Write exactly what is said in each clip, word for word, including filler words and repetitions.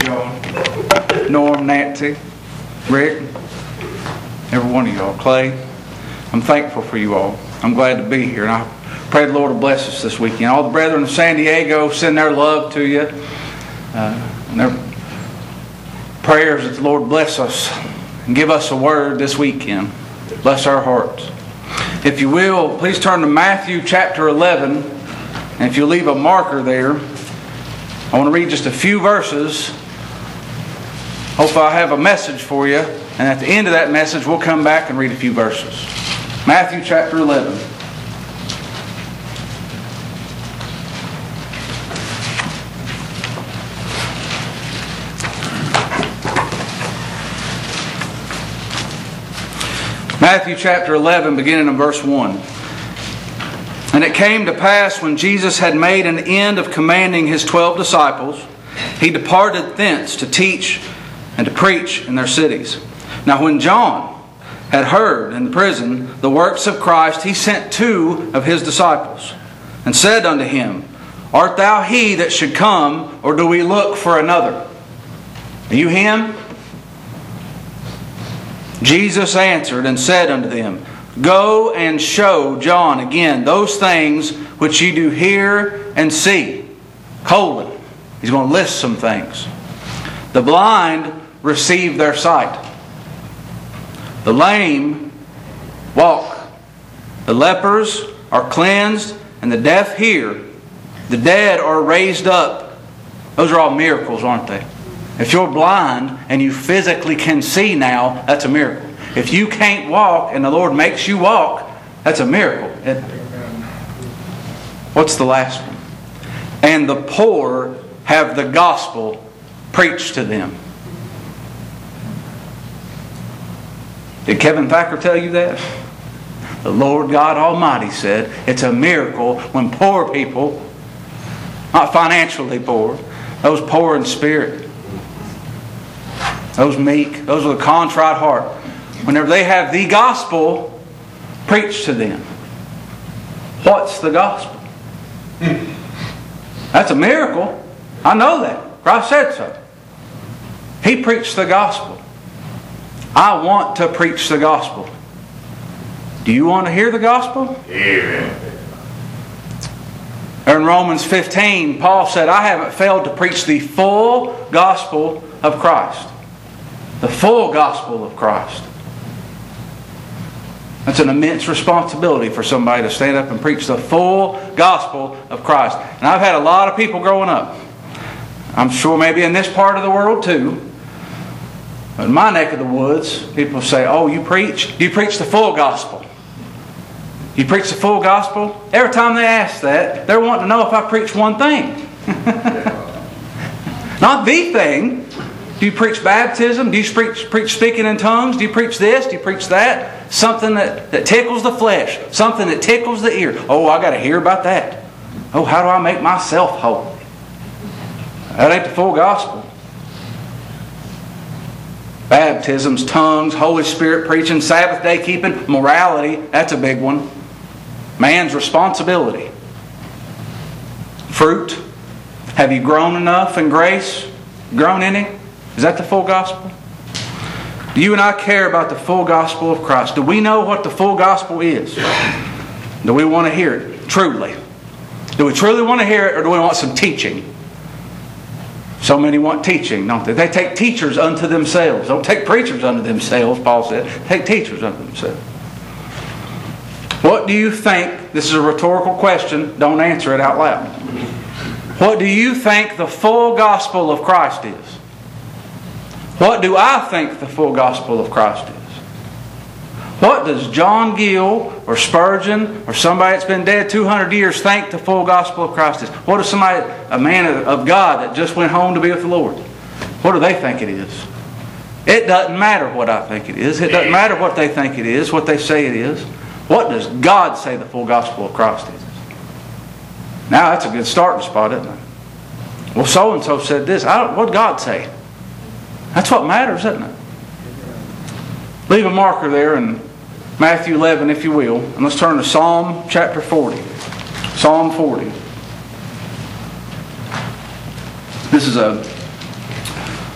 y'all. Norm, Nancy, Rick, every one of y'all. Clay, I'm thankful for you all. I'm glad to be here. And I pray the Lord will bless us this weekend. All the brethren of San Diego send their love to you. Uh, and their prayers that the Lord bless us and give us a word this weekend. Bless our hearts. If you will, please turn to Matthew chapter eleven. And if you'll leave a marker there, I want to read just a few verses. Hopefully I have a message for you. And at the end of that message, we'll come back and read a few verses. Matthew chapter eleven. Matthew chapter eleven, beginning in verse one. And it came to pass, when Jesus had made an end of commanding his twelve disciples, he departed thence to teach and to preach in their cities. Now when John had heard in prison the works of Christ, he sent two of his disciples, and said unto him, Art thou he that should come, or do we look for another? Are you him? Jesus answered and said unto them, Go and show John again those things which ye do hear and see. Colon. He's going to list some things. The blind receive their sight. The lame walk. The lepers are cleansed, and the deaf hear. The dead are raised up. Those are all miracles, aren't they? If you're blind and you physically can see now, that's a miracle. If you can't walk and the Lord makes you walk, that's a miracle. It, what's the last one? And the poor have the gospel preached to them. Did Kevin Thacker tell you that? The Lord God Almighty said it's a miracle when poor people, not financially poor, those poor in spirit, those meek, those with a contrite heart, whenever they have the gospel preached to them. What's the gospel? That's a miracle. I know that. Christ said so. He preached the gospel. I want to preach the gospel. Do you want to hear the gospel? Yeah. In Romans fifteen, Paul said, I haven't failed to preach the full gospel of Christ. The full gospel of Christ. That's an immense responsibility for somebody to stand up and preach the full gospel of Christ. And I've had a lot of people growing up. I'm sure maybe in this part of the world too. But in my neck of the woods, people say, oh, you preach? Do you preach the full gospel? You preach the full gospel? Every time they ask that, they're wanting to know if I preach one thing. Not the thing. Do you preach baptism? Do you preach, preach speaking in tongues? Do you preach this? Do you preach that? Something that, that tickles the flesh. Something that tickles the ear. Oh, I got to hear about that. Oh, how do I make myself holy? That ain't the full gospel. Baptisms, tongues, Holy Spirit preaching, Sabbath day keeping, morality. That's a big one. Man's responsibility. Fruit. Have you grown enough in grace? Grown in it? Is that the full gospel? Do you and I care about the full gospel of Christ? Do we know what the full gospel is? Do we want to hear it truly? Do we truly want to hear it, or do we want some teaching? So many want teaching, don't they? They take teachers unto themselves. Don't take preachers unto themselves, Paul said. Take teachers unto themselves. What do you think? This is a rhetorical question. Don't answer it out loud. What do you think the full gospel of Christ is? What do I think the full gospel of Christ is? What does John Gill or Spurgeon or somebody that's been dead two hundred years think the full gospel of Christ is? What does somebody, a man of God that just went home to be with the Lord, what do they think it is? It doesn't matter what I think it is. It doesn't matter what they think it is, what they say it is. What does God say the full gospel of Christ is? Now that's a good starting spot, isn't it? Well, so-and-so said this. I don't, what did God say? That's what matters, isn't it? Leave a marker there in Matthew eleven, if you will. And let's turn to Psalm chapter forty. Psalm forty. This is a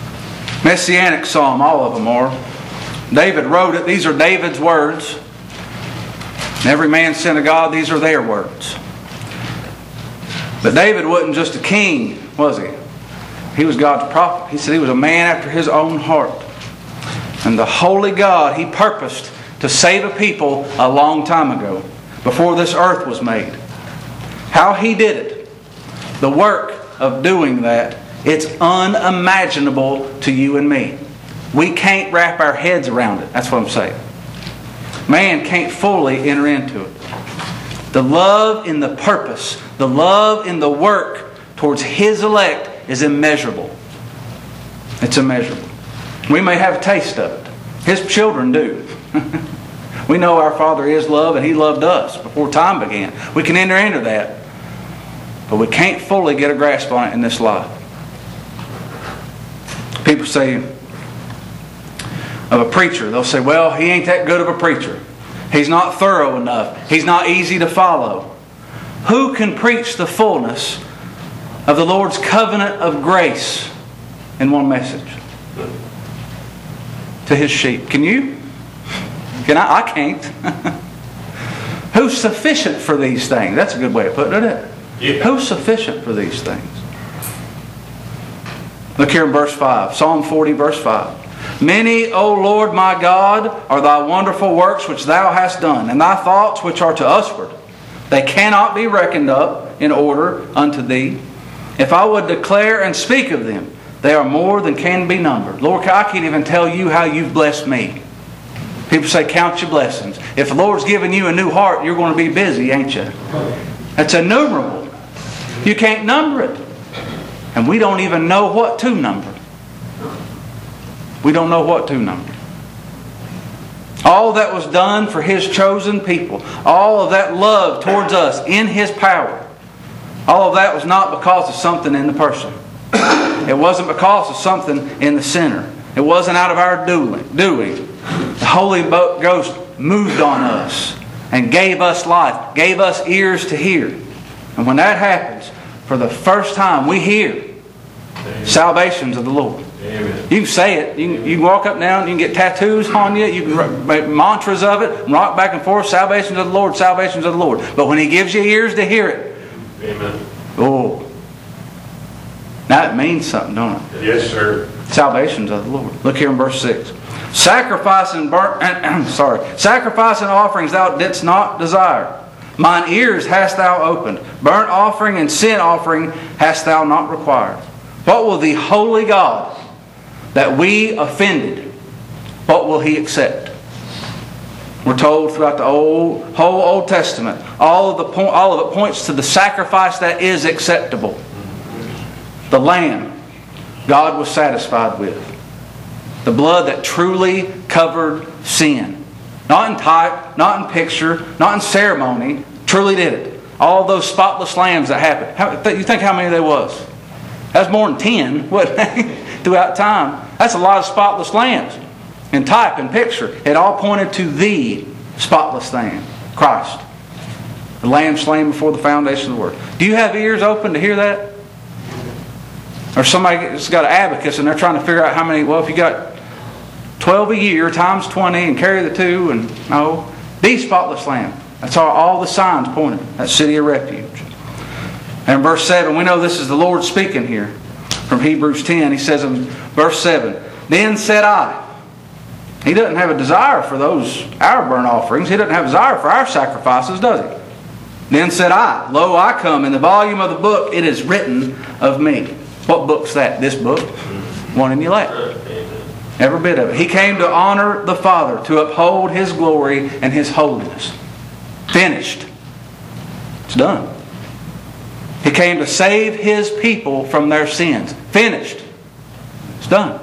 Messianic psalm, all of them are. David wrote it. These are David's words. Every man sent of God, these are their words. But David wasn't just a king, was he? He was God's prophet. He said he was a man after his own heart. And the holy God, He purposed to save a people a long time ago, before this earth was made. How He did it, the work of doing that, it's unimaginable to you and me. We can't wrap our heads around it. That's what I'm saying. Man can't fully enter into it. The love in the purpose, the love in the work towards His elect is immeasurable. It's immeasurable. We may have a taste of it. His children do. We know our Father is love and He loved us before time began. We can enter into that. But we can't fully get a grasp on it in this life. People say of a preacher, they'll say, well, he ain't that good of a preacher. He's not thorough enough. He's not easy to follow. Who can preach the fullness of the Lord's covenant of grace in one message to His sheep? Can you? Can I? I can't. Who's sufficient for these things? That's a good way of putting it, isn't it? Yeah. Who's sufficient for these things? Look here in verse five. Psalm forty, verse five. Many, O Lord my God, are Thy wonderful works which Thou hast done, and Thy thoughts which are to usward. They cannot be reckoned up in order unto Thee. If I would declare and speak of them, they are more than can be numbered. Lord, I can't even tell you how You've blessed me. People say, count your blessings. If the Lord's given you a new heart, you're going to be busy, ain't you? That's innumerable. You can't number it. And we don't even know what to number. We don't know what to number. All that was done for His chosen people, all of that love towards us in His power, all of that was not because of something in the person. It wasn't because of something in the sinner. It wasn't out of our doing. The Holy Ghost moved on us and gave us life, gave us ears to hear. And when that happens, for the first time we hear salvations of the Lord. Amen. You can say it. You can, you can walk up now and you can get tattoos on you. You can make mantras of it and rock back and forth. Salvations of the Lord, salvations of the Lord. But when He gives you ears to hear it, amen. Oh, now it means something, don't it? Yes, sir. Salvations of the Lord. Look here in verse six. Sacrifice and burnt, sorry, sacrifice and offerings Thou didst not desire. Mine ears hast Thou opened. Burnt offering and sin offering hast Thou not required. What will the holy God that we offended, what will He accept? We're told throughout the old, whole Old Testament, all of, the po- all of it points to the sacrifice that is acceptable. The lamb God was satisfied with. The blood that truly covered sin. Not in type, not in picture, not in ceremony. Truly did it. All those spotless lambs that happened. How, you think how many there was? That was more than ten, wasn't it? Throughout time. That's a lot of spotless lambs. In type and picture, it all pointed to the spotless lamb, Christ. The lamb slain before the foundation of the world. Do you have ears open to hear that? Or somebody's got an abacus and they're trying to figure out how many, well, if you got twelve a year times twenty and carry the two, and no, the spotless lamb. That's all, all the signs pointed. That city of refuge. And in verse seven, we know this is the Lord speaking here. From Hebrews ten, He says in verse seven, Then said I. He doesn't have a desire for those, our burnt offerings. He doesn't have a desire for our sacrifices, does He? Then said I, Lo, I come. In the volume of the book it is written of me. What book's that? This book? One in your lap. Every bit of it. He came to honor the Father, to uphold His glory and His holiness. Finished. It's done. He came to save His people from their sins. Finished. It's done.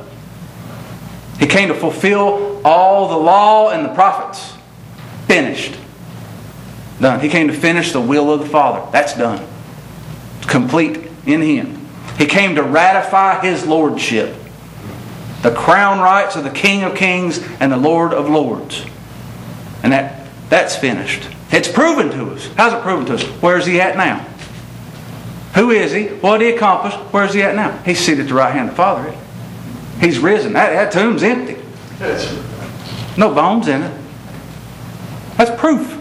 He came to fulfill all the law and the prophets. Finished. Done. He came to finish the will of the Father. That's done. It's complete in Him. He came to ratify His lordship. The crown rights of the King of Kings and the Lord of Lords. And that that's finished. It's proven to us. How's it proven to us? Where's He at now? Who is He? What did He accomplish? Where's He at now? He's seated at the right hand of the Father. He's risen. That, that tomb's empty. No bones in it. That's proof.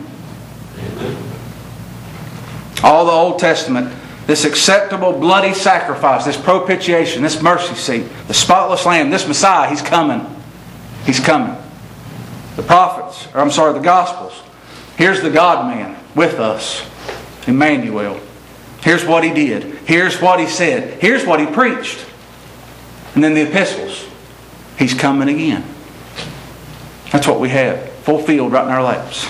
All the Old Testament, this acceptable bloody sacrifice, this propitiation, this mercy seat, the spotless Lamb, this Messiah, He's coming. He's coming. The prophets, or I'm sorry, the Gospels. Here's the God-man with us, Emmanuel. Here's what He did. Here's what He said. Here's what He preached. And then the epistles. He's coming again. That's what we have, fulfilled right in our laps.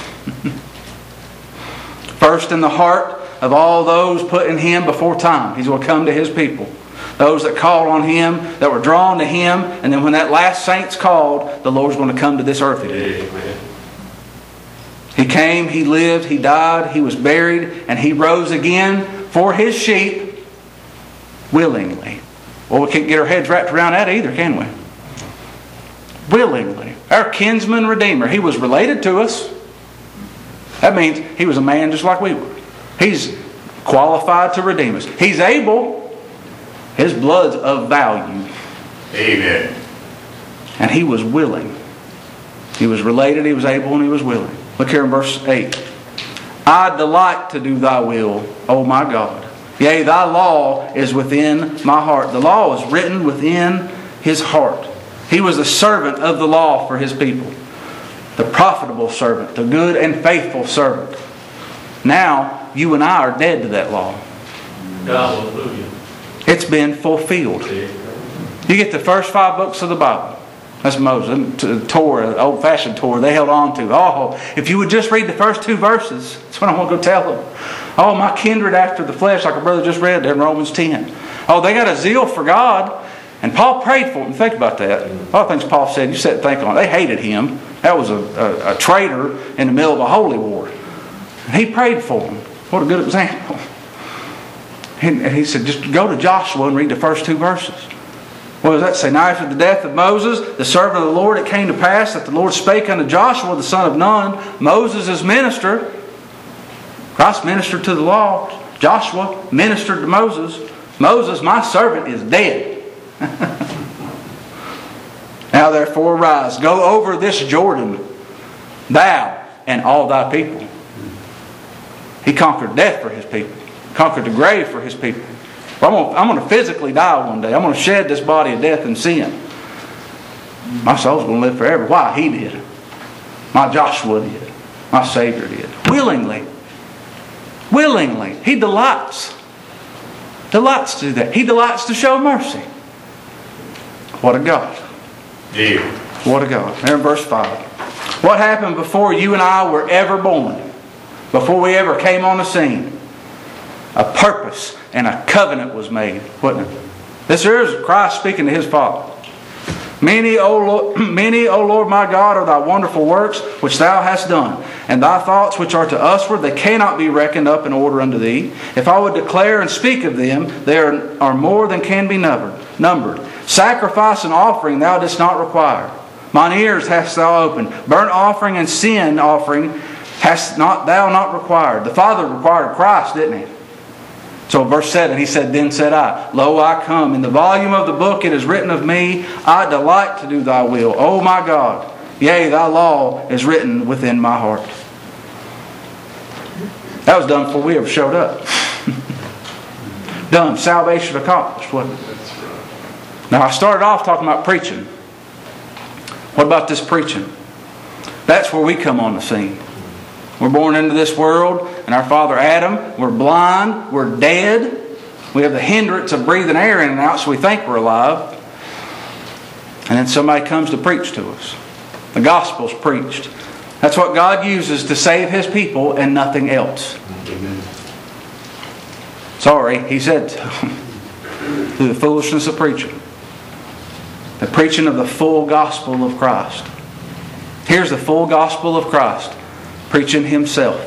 First in the heart of all those put in Him before time. He's going to come to His people. Those that called on Him, that were drawn to Him, and then when that last saint's called, the Lord's going to come to this earth again. Amen. He came, He lived, He died, He was buried, and He rose again for His sheep willingly. Well, we can't get our heads wrapped around that either, can we? Willingly. Our kinsman redeemer. He was related to us. That means He was a man just like we were. He's qualified to redeem us. He's able. His blood's of value. Amen. And He was willing. He was related, He was able, and He was willing. Look here in verse eight. I delight to do Thy will, O my God. Yea, Thy law is within my heart. The law is written within His heart. He was a servant of the law for His people. The profitable servant, the good and faithful servant. Now, you and I are dead to that law. Hallelujah. It's been fulfilled. You get the first five books of the Bible. That's Moses. The Torah, the old-fashioned Torah, they held on to. Oh, if you would just read the first two verses, that's what I want to go tell them. Oh, my kindred after the flesh, like our brother just read there in Romans ten. Oh, they got a zeal for God. And Paul prayed for them. Think about that. All the things Paul said, you sit and think on it. They hated him. That was a, a, a traitor in the middle of a holy war. And he prayed for them. What a good example. And, and he said, just go to Joshua and read the first two verses. What does that say? Now after the death of Moses, the servant of the Lord, it came to pass that the Lord spake unto Joshua, the son of Nun, Moses' minister. Christ ministered to the law. Joshua ministered to Moses. Moses, my servant, is dead. Now therefore arise, go over this Jordan, thou and all thy people. He conquered death for His people. Conquered the grave for His people. Well, I'm going to, I'm going to physically die one day. I'm going to shed this body of death and sin. My soul's going to live forever. Why? He did. My Joshua did. My Savior did. Willingly. Willingly. He delights. Delights to do that. He delights to show mercy. What a God. Yeah. What a God. There in verse five. What happened before you and I were ever born? Before we ever came on the scene? A purpose and a covenant was made, wasn't it? This here is Christ speaking to His Father. Many, O Lord, many, O Lord my God, are Thy wonderful works which Thou hast done, and Thy thoughts which are to usward, they cannot be reckoned up in order unto Thee. If I would declare and speak of them, they are, are more than can be numbered. numbered. Sacrifice and offering Thou didst not require. Mine ears hast Thou opened. Burnt offering and sin offering hast not Thou not required. The Father required Christ, didn't He? So verse seven, He said, Then said I, Lo, I come. In the volume of the book it is written of me, I delight to do Thy will. O my God, yea, Thy law is written within my heart. That was done before we ever showed up. Done. Salvation accomplished, wasn't it? Now I started off talking about preaching. What about this preaching? That's where we come on the scene. We're born into this world, and our father Adam, we're blind, we're dead. We have the hindrance of breathing air in and out, so we think we're alive. And then somebody comes to preach to us. The gospel's preached. That's what God uses to save His people and nothing else. Amen. Sorry, He said through the foolishness of preaching. The preaching of the full gospel of Christ. Here's the full gospel of Christ. Preaching Himself.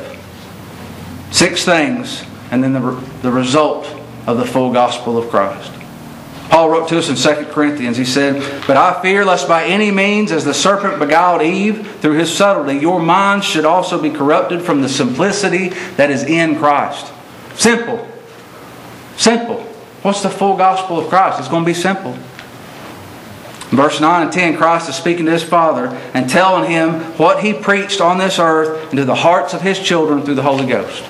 Six things, and then the, the result of the full gospel of Christ. Paul wrote to us in Second Corinthians. He said, But I fear lest by any means, as the serpent beguiled Eve through his subtlety, your minds should also be corrupted from the simplicity that is in Christ. Simple. Simple. What's the full gospel of Christ? It's going to be simple. In verse nine and ten, Christ is speaking to His Father and telling Him what He preached on this earth into the hearts of His children through the Holy Ghost.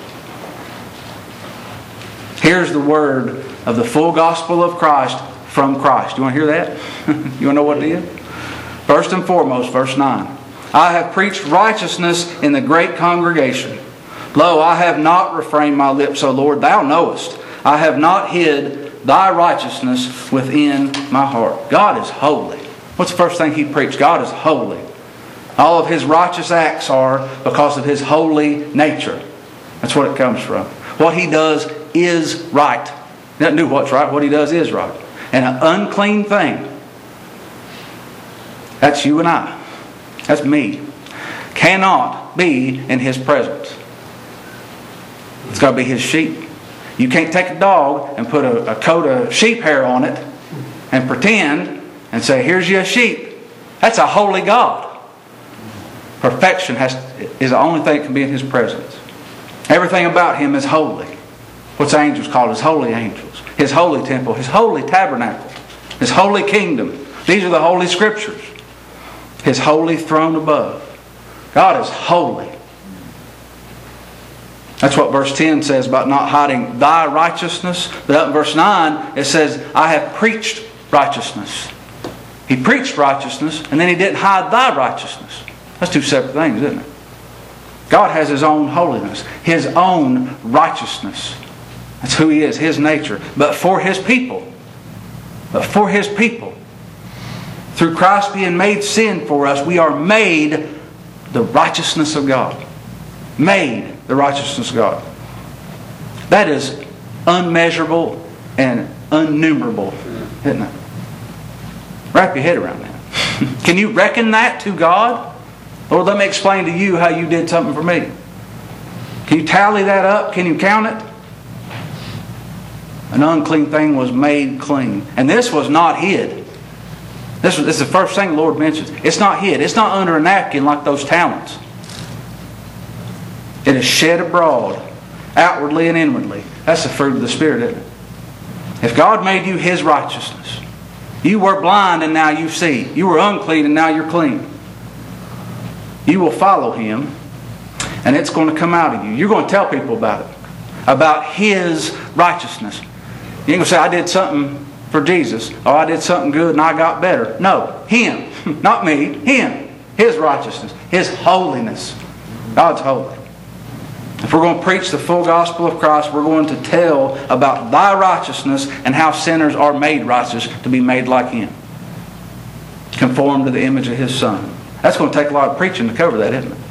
Here's the word of the full gospel of Christ from Christ. You want to hear that? You want to know what it is? First and foremost, verse nine. I have preached righteousness in the great congregation. Lo, I have not refrained my lips, O Lord, Thou knowest. I have not hid Thy righteousness within my heart. God is holy. What's the first thing He preached? God is holy. All of His righteous acts are because of His holy nature. That's what it comes from. What He does is right. He doesn't do what's right. What He does is right. And an unclean thing, that's you and I. That's me. Cannot be in His presence. It's got to be His sheep. You can't take a dog and put a, a coat of sheep hair on it and pretend and say, here's your sheep. That's a holy God. Perfection has is the only thing that can be in His presence. Everything about Him is holy. What's angels called? His holy angels. His holy temple. His holy tabernacle. His holy kingdom. These are the holy scriptures. His holy throne above. God is holy. That's what verse ten says about not hiding Thy righteousness. But up in verse nine it says, I have preached righteousness. He preached righteousness and then He didn't hide Thy righteousness. That's two separate things, isn't it? God has His own holiness. His own righteousness. That's who He is. His nature. But for His people. But for His people. Through Christ being made sin for us, we are made the righteousness of God. Made the righteousness of God. That is unmeasurable and unnumerable, isn't it? Wrap your head around that. Can you reckon that to God? Lord, let me explain to you how you did something for me. Can you tally that up? Can you count it? An unclean thing was made clean. And this was not hid. This, was, this is the first thing the Lord mentions. It's not hid. It's not under a napkin like those talents. It is shed abroad, outwardly and inwardly. That's the fruit of the Spirit, isn't it? If God made you His righteousness, you were blind and now you see. You were unclean and now you're clean. You will follow Him and it's going to come out of you. You're going to tell people about it. About His righteousness. You ain't going to say, I did something for Jesus. Or I did something good and I got better. No. Him. Not me. Him. His righteousness. His holiness. God's holy. If we're going to preach the full gospel of Christ, we're going to tell about Thy righteousness and how sinners are made righteous to be made like Him. Conformed to the image of His Son. That's going to take a lot of preaching to cover that, isn't it?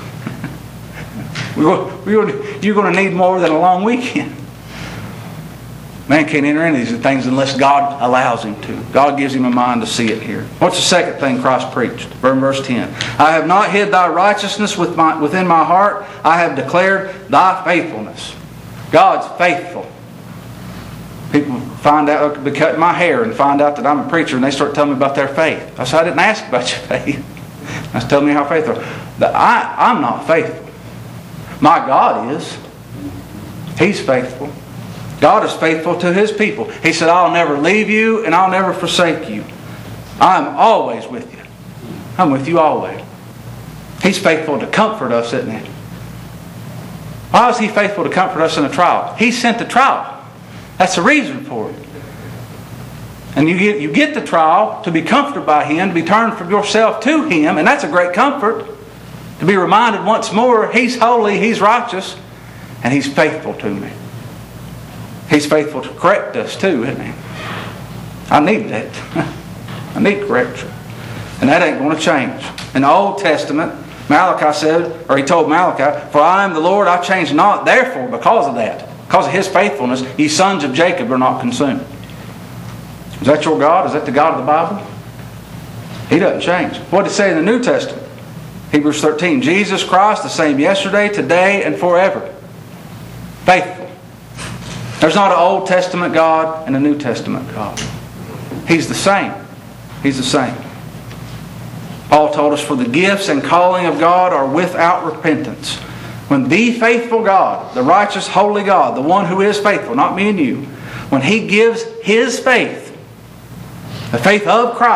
You're going to need more than a long weekend. Man can't enter into these things unless God allows him to. God gives him a mind to see it here. What's the second thing Christ preached? Verse ten. I have not hid Thy righteousness with my, within my heart. I have declared Thy faithfulness. God's faithful. People find out, be cutting my hair and find out that I'm a preacher and they start telling me about their faith. I said, I didn't ask about your faith. That's telling me how faithful. I, I'm not faithful. My God is. He's faithful. God is faithful to His people. He said, I'll never leave you and I'll never forsake you. I'm always with you. I'm with you always. He's faithful to comfort us, isn't He? Why is He faithful to comfort us in a trial? He sent the trial. That's the reason for it. And you get, you get the trial to be comforted by Him, to be turned from yourself to Him, and that's a great comfort. To be reminded once more, He's holy, He's righteous, and He's faithful to me. He's faithful to correct us too, isn't He? I need that. I need correction. And that ain't going to change. In the Old Testament, Malachi said, or He told Malachi, for I am the Lord, I change not. Therefore, because of that, because of His faithfulness, ye sons of Jacob are not consumed. Is that your God? Is that the God of the Bible? He doesn't change. What did it say in the New Testament? Hebrews thirteen. Jesus Christ, the same yesterday, today, and forever. Faithful. There's not an Old Testament God and a New Testament God. He's the same. He's the same. Paul told us, for the gifts and calling of God are without repentance. When the faithful God, the righteous, holy God, the one who is faithful, not me and you, when He gives His faith, the faith of Christ,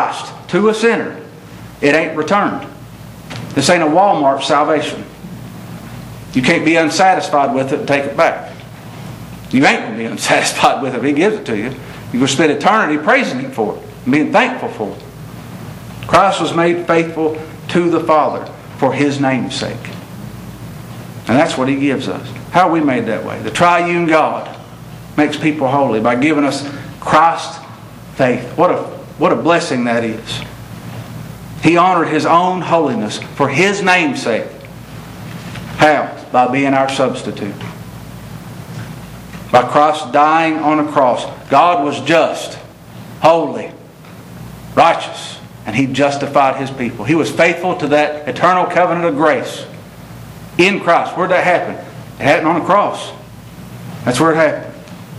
to a sinner, it ain't returned. This ain't a Walmart salvation. You can't be unsatisfied with it and take it back. You ain't going to be unsatisfied with it if He gives it to you. You're going to spend eternity praising Him for it and being thankful for it. Christ was made faithful to the Father for His name's sake. And that's what He gives us. How are we made that way? The triune God makes people holy by giving us Christ's faith. What a, what a blessing that is. He honored His own holiness for His name's sake. How? By being our substitute. By Christ dying on a cross. God was just, holy, righteous, and He justified His people. He was faithful to that eternal covenant of grace in Christ. Where did that happen? It happened on the cross. That's where it happened.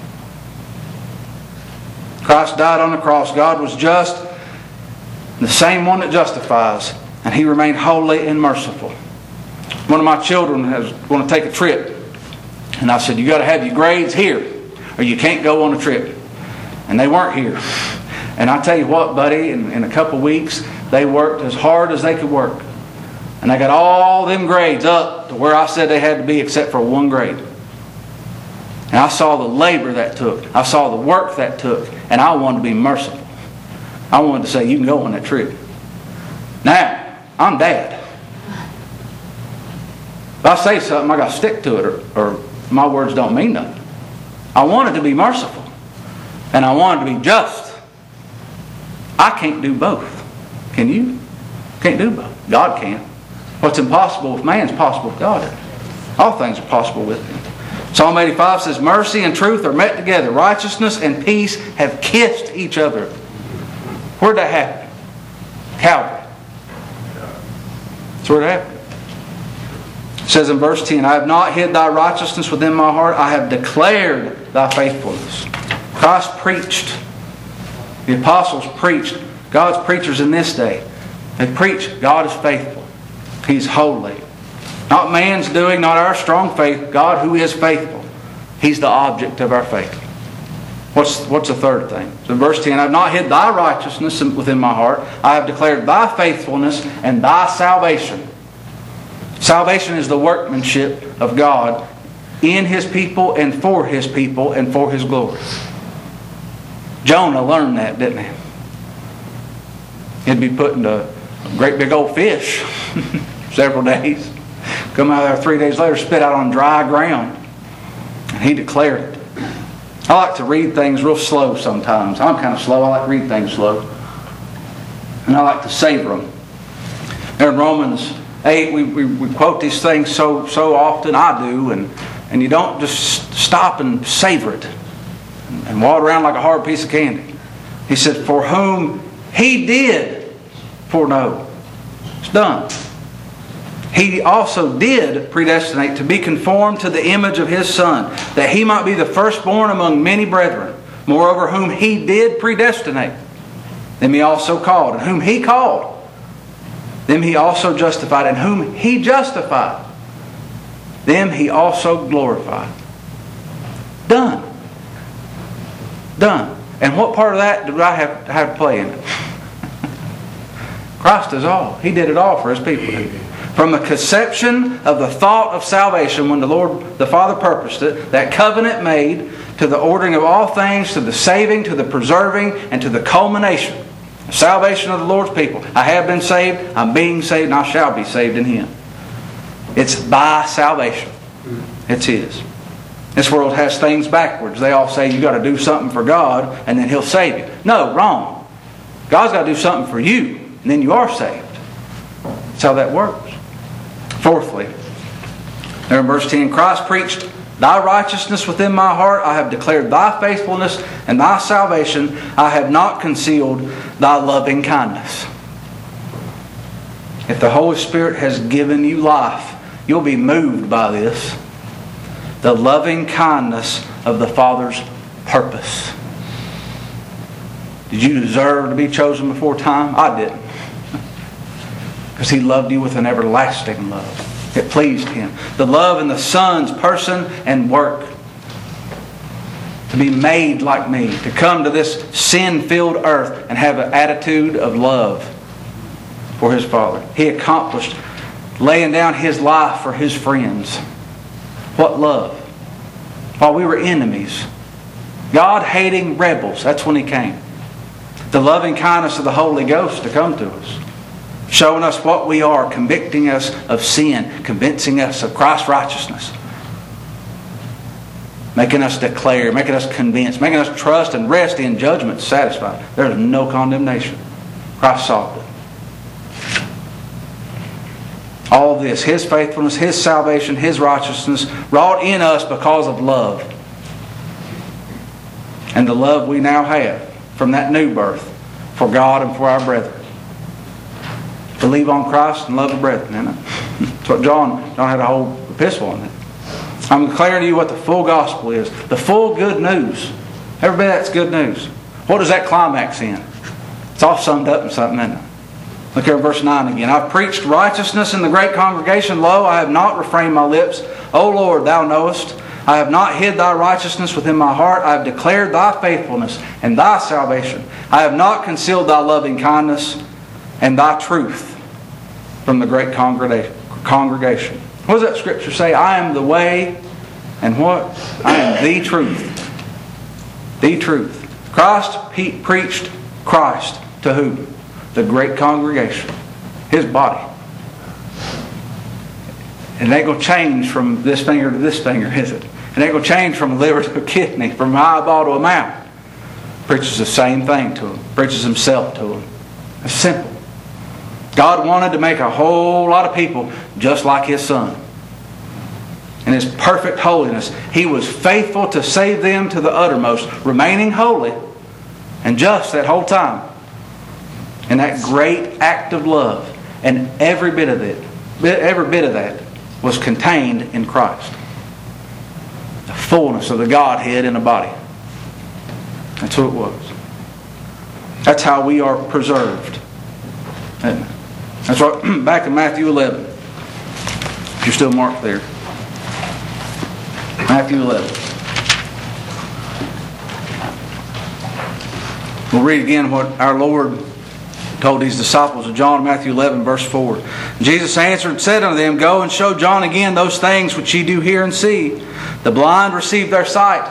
Christ died on the cross. God was just, the same one that justifies, and He remained holy and merciful. One of my children was going to take a trip, and I said, you got to have your grades here or you can't go on a trip. And they weren't here. And I tell you what, buddy, in, in a couple weeks, they worked as hard as they could work. And they got all them grades up to where I said they had to be except for one grade. And I saw the labor that took. I saw the work that took. And I wanted to be merciful. I wanted to say, you can go on that trip. Now, I'm Dad. If I say something, I got to stick to it, or, or my words don't mean nothing. I wanted to be merciful, and I wanted to be just. I can't do both. Can you? Can't do both. God can. What's impossible with man is possible with God. All things are possible with Him. Psalm eighty-five says, mercy and truth are met together. Righteousness and peace have kissed each other. Where'd that happen? Calvary. That's where it happened. It says in verse ten, I have not hid thy righteousness within my heart. I have declared thy faithfulness. Christ preached. The apostles preached. God's preachers in this day, they preach God is faithful. He's holy. Not man's doing, not our strong faith. God who is faithful. He's the object of our faith. What's, what's the third thing? So in verse ten, I have not hid thy righteousness within my heart. I have declared thy faithfulness and thy salvation. Salvation is the workmanship of God in His people and for His people and for His glory. Jonah learned that, didn't he? He'd be put into a great big old fish several days. Come out there three days later, spit out on dry ground. And he declared it. I like to read things real slow sometimes. I'm kind of slow. I like to read things slow. And I like to savor them. There in Romans eight, we, we, we quote these things so so often. I do. And, and you don't just stop and savor it. And, and walk around like a hard piece of candy. He said, for whom He did foreknow. It's done. He also did predestinate to be conformed to the image of His Son, that He might be the firstborn among many brethren. Moreover, whom He did predestinate, them He also called. And whom He called, them He also justified. And whom He justified, them He also glorified. Done. Done. And what part of that do I have, have to play in it? Christ is all. He did it all for His people. From the conception of the thought of salvation, when the Lord, the Father purposed it, that covenant made, to the ordering of all things, to the saving, to the preserving, and to the culmination. The salvation of the Lord's people. I have been saved, I'm being saved, and I shall be saved in Him. It's by salvation. It's His. This world has things backwards. They all say you got to do something for God and then He'll save you. No, wrong. God's got to do something for you and then you are saved. That's how that works. Fourthly, there in verse ten, Christ preached, thy righteousness within my heart, I have declared thy faithfulness and thy salvation, I have not concealed thy loving kindness. If the Holy Spirit has given you life, you'll be moved by this. The loving kindness of the Father's purpose. Did you deserve to be chosen before time? I didn't. Because He loved you with an everlasting love. It pleased Him. The love in the Son's person and work. to be made like me, to come to this sin-filled earth and have an attitude of love for His Father. He accomplished laying down His life for His friends. What love! While we were enemies, God-hating rebels, that's when He came. The loving kindness of the Holy Ghost to come to us, showing us what we are, convicting us of sin, convincing us of Christ's righteousness, making us declare, making us convince, making us trust and rest in judgment satisfied. There is no condemnation. Christ solved it. All of this, His faithfulness, His salvation, His righteousness, wrought in us because of love. And the love we now have from that new birth for God and for our brethren. Believe on Christ and love the brethren. Isn't it? That's what John, John had a whole epistle on it. I'm declaring to you what the full gospel is. The full good news. Everybody, that's good news. What does that climax in? It's all summed up in something, isn't it? Look here at verse nine again. I've preached righteousness in the great congregation. Lo, I have not refrained my lips. O Lord, Thou knowest. I have not hid Thy righteousness within my heart. I have declared Thy faithfulness and Thy salvation. I have not concealed Thy loving kindness and Thy truth from the great congregation. What does that scripture say? I am the way and what? I am the truth. The truth. Christ he preached Christ to who? The great congregation. His body. And it ain't going to change from this finger to this finger, is it? It ain't going to change from a liver to a kidney, from an eyeball to a mouth. Preaches the same thing to them. Preaches Himself to them. It's simple. God wanted to make a whole lot of people just like His Son. In His perfect holiness, He was faithful to save them to the uttermost, remaining holy and just that whole time. And that great act of love, and every bit of it, every bit of that was contained in Christ. The fullness of the Godhead in a body. That's who it was. That's how we are preserved. Isn't it? That's right, back in Matthew eleven. If you're still marked there. Matthew eleven. We'll read again what our Lord told these disciples of John, Matthew eleven, verse four. Jesus answered and said unto them, Go and show John again those things which ye do hear and see. The blind receive their sight.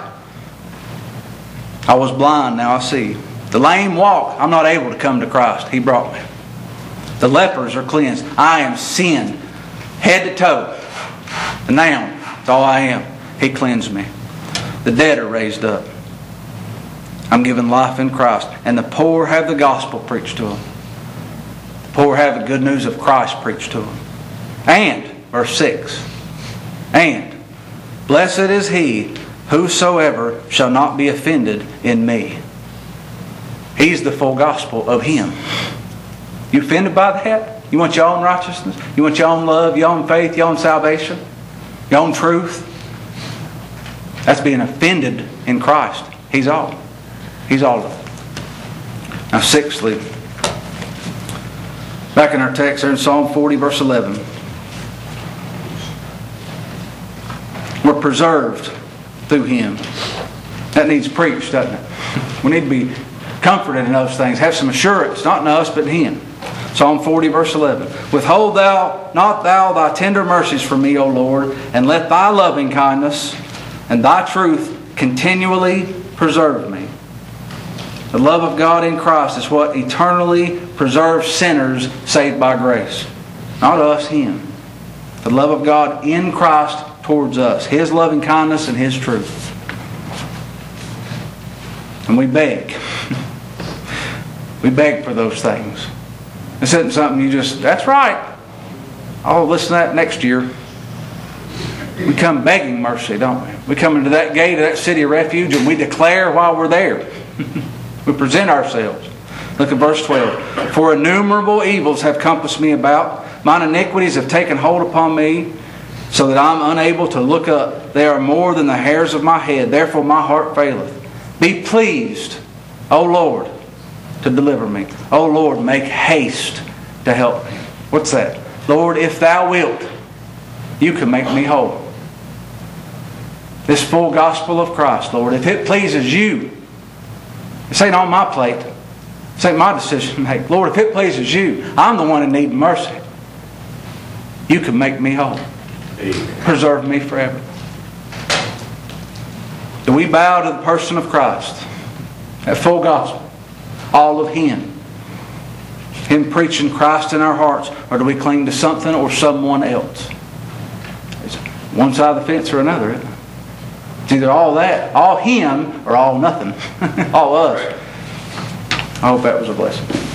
I was blind, now I see. The lame walk. I'm not able to come to Christ. He brought me. The lepers are cleansed. I am sin, head to toe. The noun, that's all I am. He cleansed me. The dead are raised up. I'm given life in Christ. And the poor have the gospel preached to them. The poor have the good news of Christ preached to them. And, verse six, and, blessed is he whosoever shall not be offended in me. He's the full gospel of Him. You offended by that? You want your own righteousness? You want your own love, your own faith, your own salvation? Your own truth? That's being offended in Christ. He's all. He's all of it. Now sixthly, back in our text there in Psalm forty verse eleven. We're preserved through Him. That needs preached, doesn't it? We need to be comforted in those things. Have some assurance, not in us, but in Him. Psalm forty verse eleven. Withhold thou not thou thy tender mercies from me, O Lord, and let thy loving kindness and thy truth continually preserve me. The love of God in Christ is what eternally preserves sinners saved by grace. Not us, Him. The love of God in Christ towards us. His loving kindness and His truth. And we beg. We beg for those things. This isn't something you just, that's right. I'll listen to that next year. We come begging mercy, don't we? We come into that gate of that city of refuge and we declare while we're there. We present ourselves. Look at verse twelve. For innumerable evils have compassed me about. Mine iniquities have taken hold upon me, so that I'm unable to look up. They are more than the hairs of my head. Therefore my heart faileth. Be pleased, O Lord, to deliver me. O Lord, make haste to help me. What's that? Lord, if Thou wilt, You can make me whole. This full gospel of Christ, Lord. If it pleases you, this ain't on my plate. This ain't my decision to make. Lord, if it pleases you, I'm the one in need of mercy. You can make me whole. Amen. Preserve me forever. Do we bow to the person of Christ? That full gospel. All of Him. Him preaching Christ in our hearts. Or do we cling to something or someone else? It's one side of the fence or another, isn't it? It's either all that, all Him, or all nothing. All us. I hope that was a blessing.